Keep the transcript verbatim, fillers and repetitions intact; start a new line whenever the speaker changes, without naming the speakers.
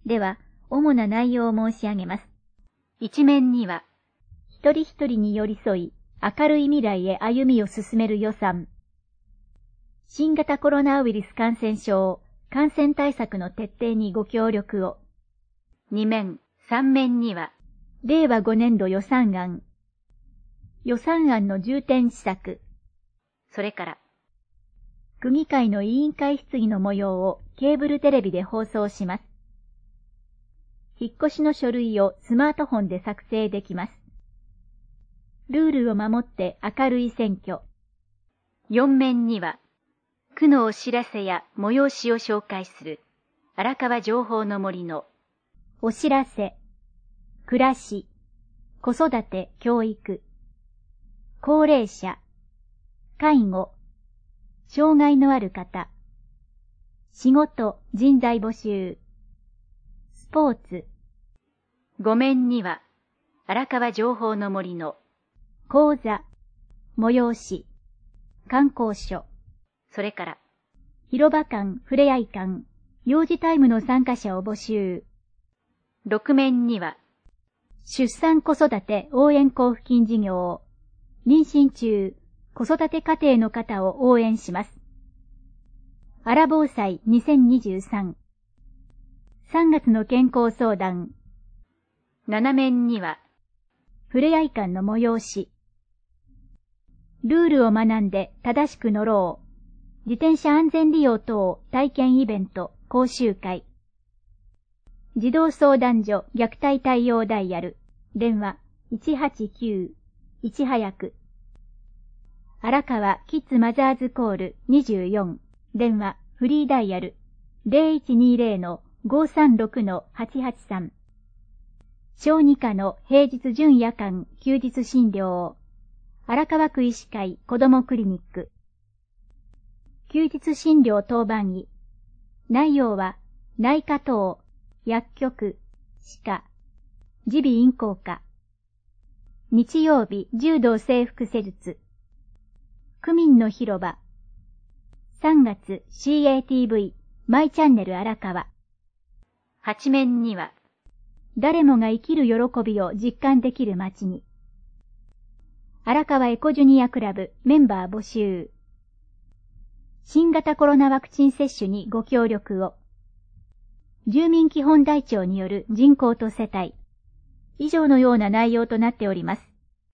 では、主な内容を申し上げます。
一面には、
一人一人に寄り添い、明るい未来へ歩みを進める予算。新型コロナウイルス感染症、感染対策の徹底にご協力を。
二面、三面には、
令和ごねんど予算案。予算案の重点施策。
それから、
区議会の委員会質疑の模様をケーブルテレビで放送します。引っ越しの書類をスマートフォンで作成できます。ルールを守って明るい選挙。
四面には、区のお知らせや催しを紹介する荒川情報の森の
お知らせ、暮らし、子育て教育、高齢者、介護、障害のある方、仕事人材募集、スポーツ。
五面には荒川情報の森の
講座、催し、観光所、
それから
広場館、ふれあい館、幼児タイムの参加者を募集。
六面には
出産子育て応援交付金事業、妊娠中、子育て家庭の方を応援します。アラ防災にせんにじゅうさん。さんがつの健康相談。
七面には
ふれあい館の催し。ルールを学んで正しく乗ろう。自転車安全利用等体験イベント講習会。児童相談所虐待対応ダイヤル。電話いちはちきゅう、いち早く。荒川キッズマザーズコールにじゅうよん。電話フリーダイヤル ゼロいちにゼロのごさんろくのはちはちさん。小児科の平日準夜間休日診療。荒川区医師会子どもクリニック。休日診療当番医。内容は内科等、薬局、歯科、耳鼻咽喉科。日曜日柔道整復施術。区民の広場。さんがつ シーエーティーブイ マイチャンネル荒川。
八面には
誰もが生きる喜びを実感できる街に。荒川エコジュニアクラブメンバー募集。新型コロナワクチン接種にご協力を。住民基本台帳による人口と世帯。以上のような内容となっております。